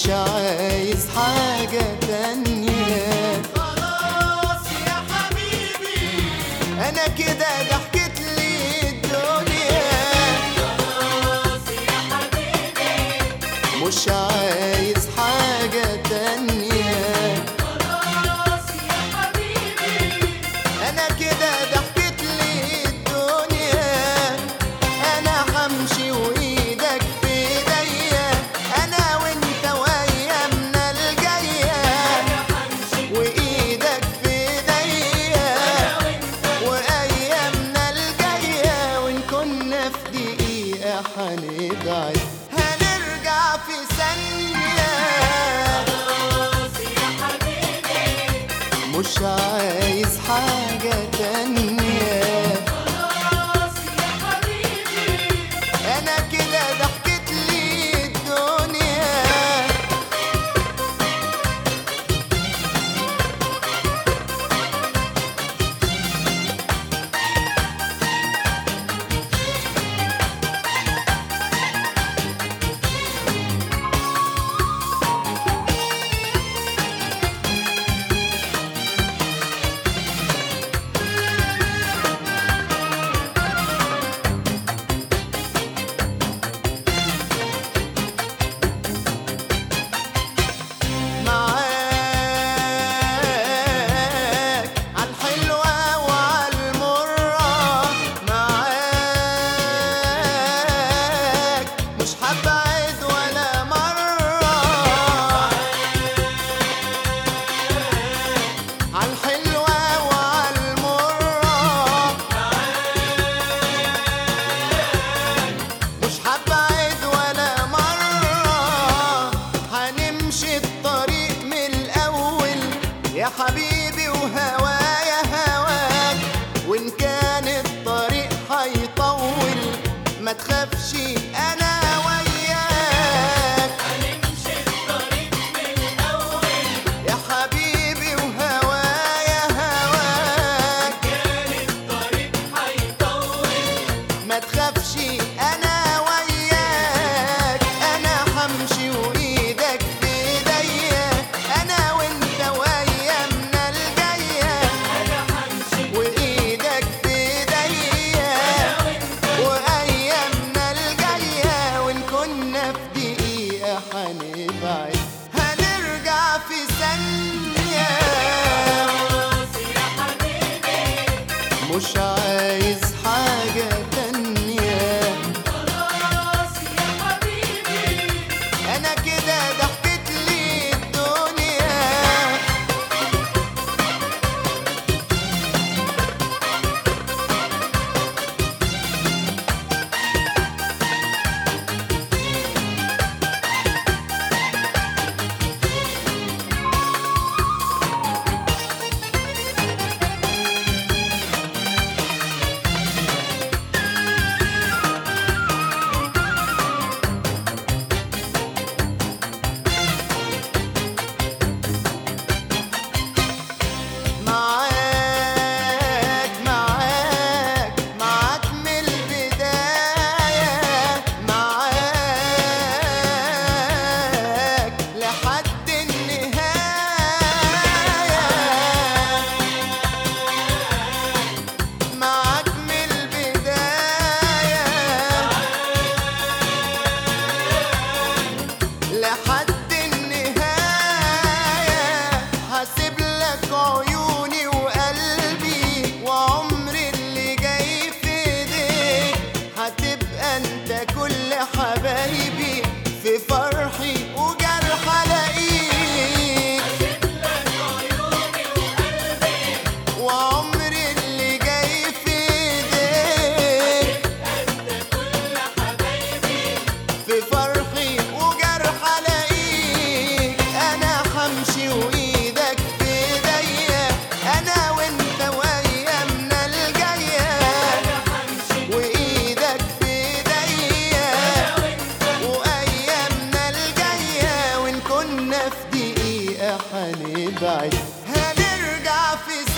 مش عايز حاجة تانية. خلاص يا حبيبي أنا كده ضحكت لي الدنيا. خلاص يا حبيبي مش عايز حاجة تانية. خلاص يا حبيبي أنا كده ضحكت لي الدنيا. أنا همشي وإيدك في إيديا، أنا وأنت وأيامنا الجاية. وإيدك في إيديا وأيامنا الجاية، وإن كنا في دقيقة هنبعد هنرجع في ثانية. خلاص يا حبيبي مش عايز حاجة تانية. خلاص يا حبيبي أنا كده ضحكت لي الدنيا. معاك عالحلوة وعالمرة، معاك مش هبعد ولا مرة. عالحلوة وعالمرة مش هبعد ولا مرة. هنمشي الطريق من الأول يا حبيبي، وهوايا هواك. وإن كان الطريق هيطول ما تخافش أنا وياك. هنمشي الطريق من الأول يا حبيبي وهوايا هواك. كان الطريق هيطول ما تخافش أنا وياك. أنا همشي وإيدك في إيديا، أنا وأنت وأيامنا الجاية. أنا همشي وإيدك في إيديا وأيامنا الجاية، وإن كنا في دقيقة هنبعد هنرجع في ثانية. خلاص يا حبيبي مش عايز حاجة تانية. خلاص يا حبيبي أنا كده ضحكت لي الدنيا. معاك من البداية. معاك لحد النهاية. معاك من البداية لحد النهاية. هسيب لك عيوني وقلبي وعمري اللي جاي في ايديك. هتبقى انت كل حبايبي، في فرحي وجرح الاقيك. وعمري اللي جاي في ايديك، في فرحي وجرح الاقيك. انا همشي وايدك في ايديا، انا وانت وايامنا الجايه. وايدك في ايديا وايامنا الجايه، وان كنا في دقيقه هنبعد هنرجع في